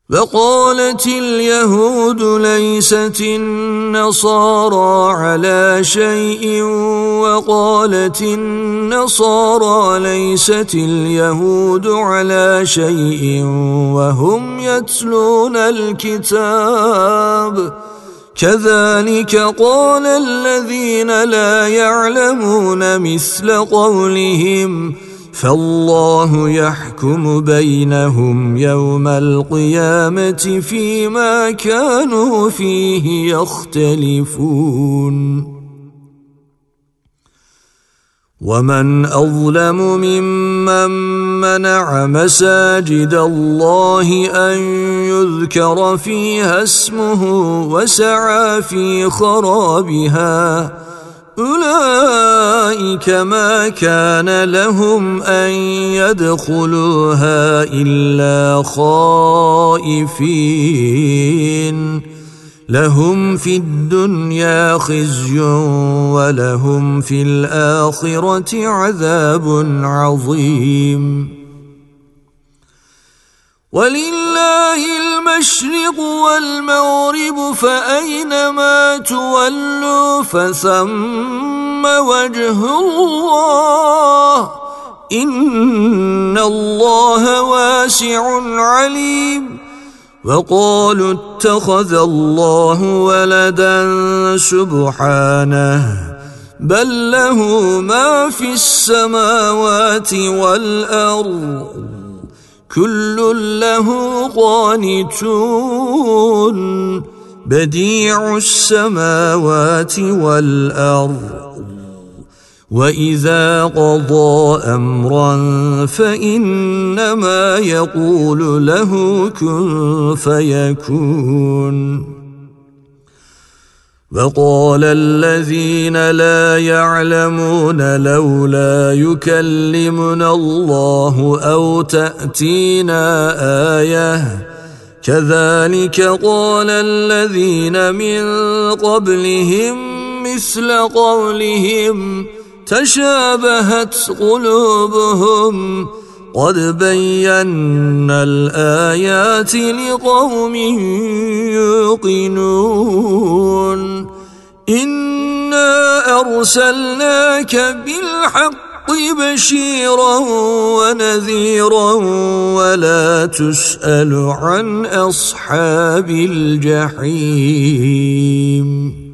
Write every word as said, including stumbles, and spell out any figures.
وقالت اليهود ليست النصارى على شيء وقالت النصارى ليست اليهود على شيء وهم يتلون الكتاب كذلك قال الذين لا يعلمون مثل قولهم فالله يحكم بينهم يوم القيامة فيما كانوا فيه يختلفون ومن أظلم ممن منع مساجد الله أن يذكر فيها اسمه وسعى في خرابها أولئك ما كان لهم أن يدخلوها إلا خائفين لهم في الدنيا خزي ولهم في الآخرة عذاب عظيم ولله المشرق والمغرب فأينما تولوا فثم وجه الله إن الله واسع عليم وقالوا اتخذ الله ولدا سبحانه بل له ما في السماوات والأرض كل له قانتون بديع السماوات والأرض وإذا قضى أمرا فإنما يقول له كن فيكون وقال الذين لا يعلمون لولا يكلمنا الله أو تأتينا آية كذلك قال الذين من قبلهم مثل قولهم تشابهت قلوبهم قد بينا الآيات لقوم يوقنون إنا أرسلناك بالحق بشيرا ونذيرا ولا تسأل عن أصحاب الجحيم